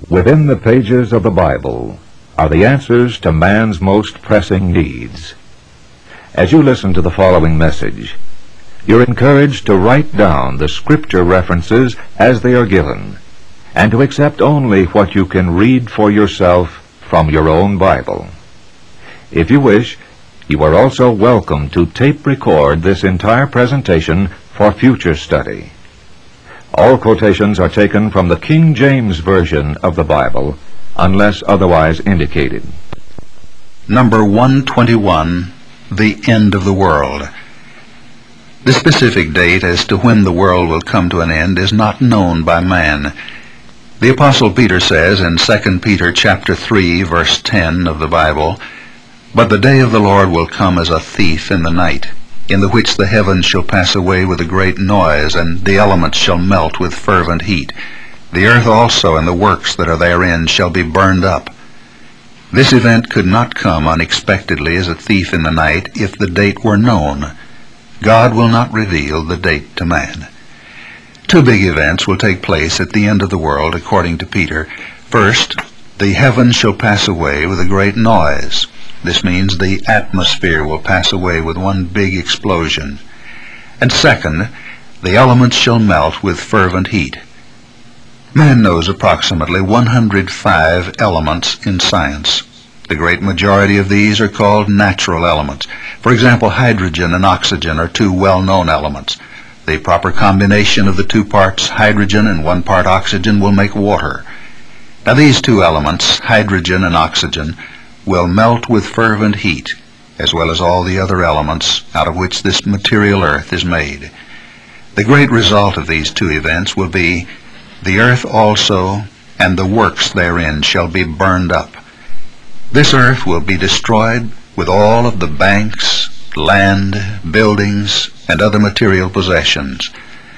Within the pages of the Bible are the answers to man's most pressing needs. As you listen to the following message, you're encouraged to write down the scripture references as they are given, and to accept only what you can read for yourself from your own Bible. If you wish, you are also welcome to tape record this entire presentation for future study. All quotations are taken from the King James Version of the Bible, unless otherwise indicated. Number 121, the end of the world. The specific date as to when the world will come to an end is not known by man. The Apostle Peter says in 2 Peter chapter 3, verse 10 of the Bible, "But the day of the Lord will come as a thief in the night, in the which the heavens shall pass away with a great noise, and the elements shall melt with fervent heat. The earth also and the works that are therein shall be burned up." This event could not come unexpectedly as a thief in the night if the date were known. God will not reveal the date to man. Two big events will take place at the end of the world, according to Peter. First, the heavens shall pass away with a great noise. This means the atmosphere will pass away with one big explosion. And second, the elements shall melt with fervent heat. Man knows approximately 105 elements in science. The great majority of these are called natural elements. For example, hydrogen and oxygen are two well-known elements. The proper combination of the 2 parts hydrogen and 1 part oxygen will make water. Now these two elements, hydrogen and oxygen, will melt with fervent heat, as well as all the other elements out of which this material earth is made. The great result of these two events will be, the earth also and the works therein shall be burned up. This earth will be destroyed with all of the banks, land, buildings, and other material possessions.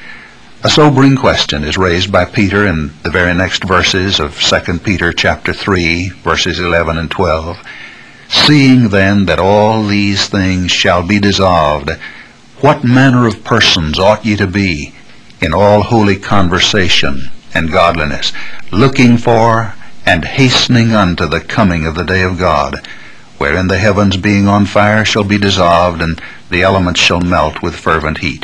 A sobering question is raised by Peter in the very next verses of 2 Peter chapter 3, verses 11 and 12. "Seeing then that all these things shall be dissolved, what manner of persons ought ye to be in all holy conversation and godliness, looking for and hastening unto the coming of the day of God, wherein the heavens being on fire shall be dissolved, and the elements shall melt with fervent heat."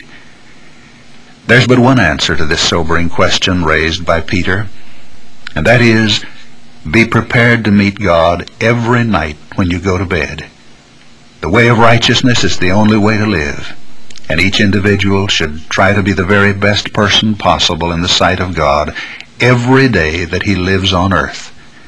There's but one answer to this sobering question raised by Peter, and that is, be prepared to meet God every night when you go to bed. The way of righteousness is the only way to live, and each individual should try to be the very best person possible in the sight of God every day that he lives on earth.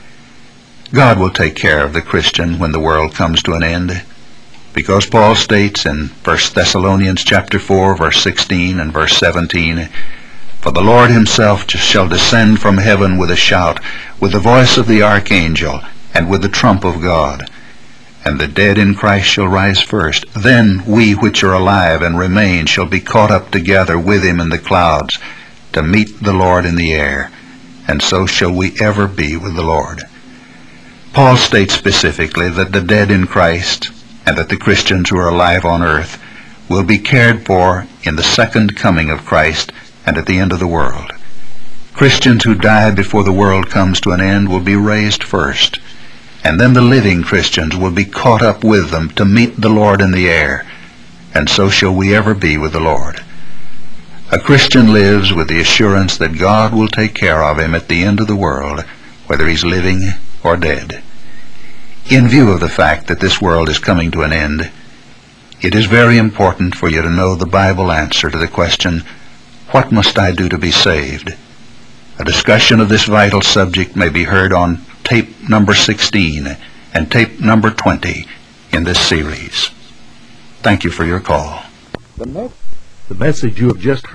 God will take care of the Christian when the world comes to an end, because Paul states in 1 Thessalonians chapter 4, verse 16 and verse 17, "For the Lord himself shall descend from heaven with a shout, with the voice of the archangel, and with the trump of God. And the dead in Christ shall rise first. Then we which are alive and remain shall be caught up together with him in the clouds, to meet the Lord in the air, and so shall we ever be with the Lord." Paul states specifically that the dead in Christ, and that the Christians who are alive on earth, will be cared for in the second coming of Christ and at the end of the world. Christians who die before the world comes to an end will be raised first, and then the living Christians will be caught up with them to meet the Lord in the air, and so shall we ever be with the Lord. A Christian lives with the assurance that God will take care of him at the end of the world, whether he's living or dead. In view of the fact that this world is coming to an end, it is very important for you to know the Bible answer to the question, "What must I do to be saved?" A discussion of this vital subject may be heard on tape number 16 and tape number 20 in this series. Thank you for your call. The message you have just heard